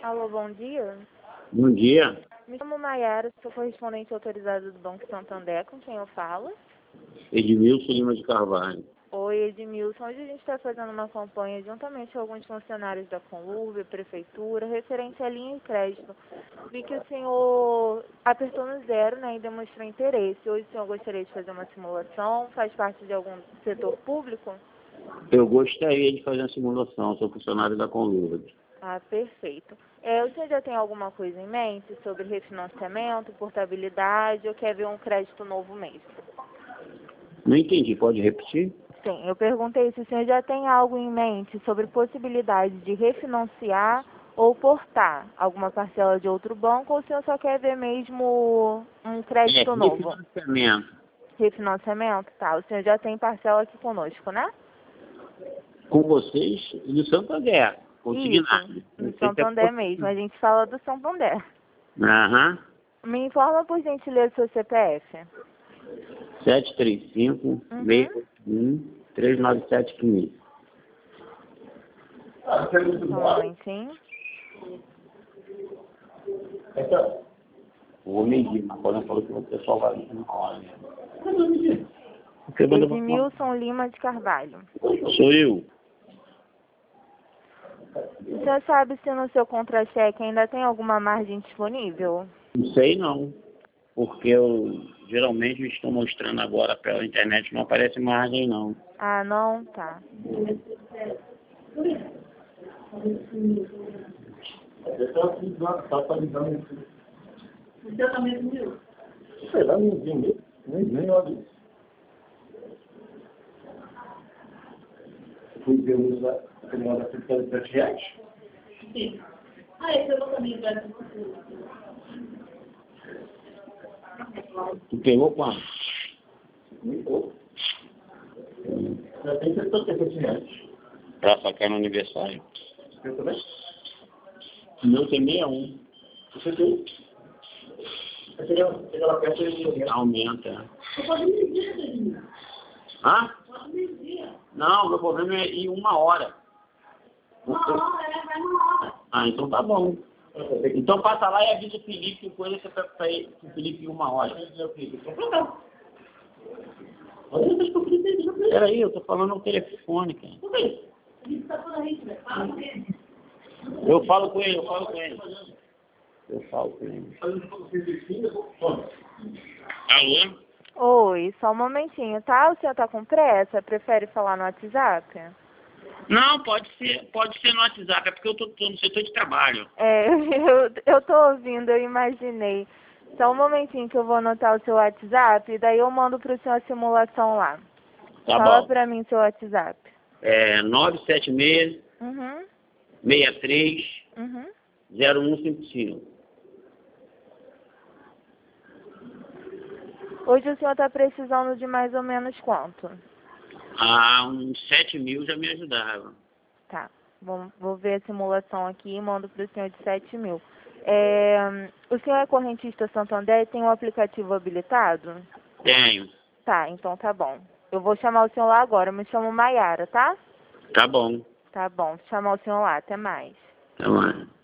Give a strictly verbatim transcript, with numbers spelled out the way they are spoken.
Alô, bom dia. Bom dia. Me chamo Maiara, sou correspondente autorizada do Banco Santander, com quem eu falo? Edmilson Lima de Carvalho. Oi, Edmilson. Hoje a gente está fazendo uma campanha juntamente com alguns funcionários da Conlurb, Prefeitura, referente à linha de crédito. Vi que o senhor apertou no zero, né, e demonstrou interesse. Hoje o senhor gostaria de fazer uma simulação? Faz parte de algum setor público? Eu gostaria de fazer uma simulação, sou funcionário da Conlurb. Ah, perfeito. É, o senhor já tem alguma coisa em mente sobre refinanciamento, portabilidade, ou quer ver um crédito novo mesmo? Não entendi, pode repetir? Sim, eu perguntei se o senhor já tem algo em mente sobre possibilidade de refinanciar ou portar alguma parcela de outro banco, ou o senhor só quer ver mesmo um crédito É, novo? refinanciamento. Refinanciamento? Tá, o senhor já tem parcela aqui conosco, né? Com vocês e do Santander, consignado. Isso, Não no sei se é Santander possível. mesmo, a gente fala do Santander. Aham. Me informa por gentileza seu C P F. sete três cinco, Uhum. seis oito um, três nove sete um cinco. Só um momentinho. O homem de Macola falou que o pessoal vai vir na hora. Porque eu vou levar uma- Edmilson Lima de Carvalho. Sou eu. O senhor sabe se no seu contra-cheque ainda tem alguma margem disponível? Não sei não. Porque eu geralmente estou mostrando agora pela internet, não aparece margem não. Ah, não? Tá. Você também viu? Sei lá, nem vi mesmo. Nem, nem olha isso. Fui ver o uso da demora de sete reais. Sim. Ah, esse eu vou também ver com você. Tu pegou quanto? Muito pouco. Já tem setenta e sete reais. Pra sacar no aniversário? Eu também? O meu tem sessenta e um. Você tem? Chega lá perto e Aumenta. você pode me dizer, Hã? pode me dizer. Não, meu problema é em uma hora. Uma hora, é, vai uma hora. Ah, então tá bom. Então passa lá e avisa o Felipe que coisa que é pra ir com o Felipe em uma hora. Peraí, eu tô falando no telefone, cara. Eu falo com ele, eu falo com ele. Eu falo com ele. Alô? Oi, só um momentinho, tá? O senhor tá com pressa? Prefere falar no WhatsApp? Não, pode ser, pode ser no WhatsApp, é porque eu tô, tô no setor de trabalho. É, eu, eu tô ouvindo, eu imaginei. Só um momentinho que eu vou anotar o seu WhatsApp e daí eu mando pro senhor a simulação lá. Tá Fala bom. pra mim seu WhatsApp. É nove sete seis, Uhum, seis três, uhum. zero um cinco cinco. Hoje o senhor tá precisando de mais ou menos quanto? Ah, uns sete mil já me ajudava. Tá, vou, vou ver a simulação aqui e mando pro senhor de sete mil. É, o senhor é correntista Santander e tem o aplicativo habilitado? Tenho. Tá, então tá bom. Eu vou chamar o senhor lá agora, eu me chamo Maiara, tá? Tá bom. Tá bom, vou chamar o senhor lá, até mais. Tá bom.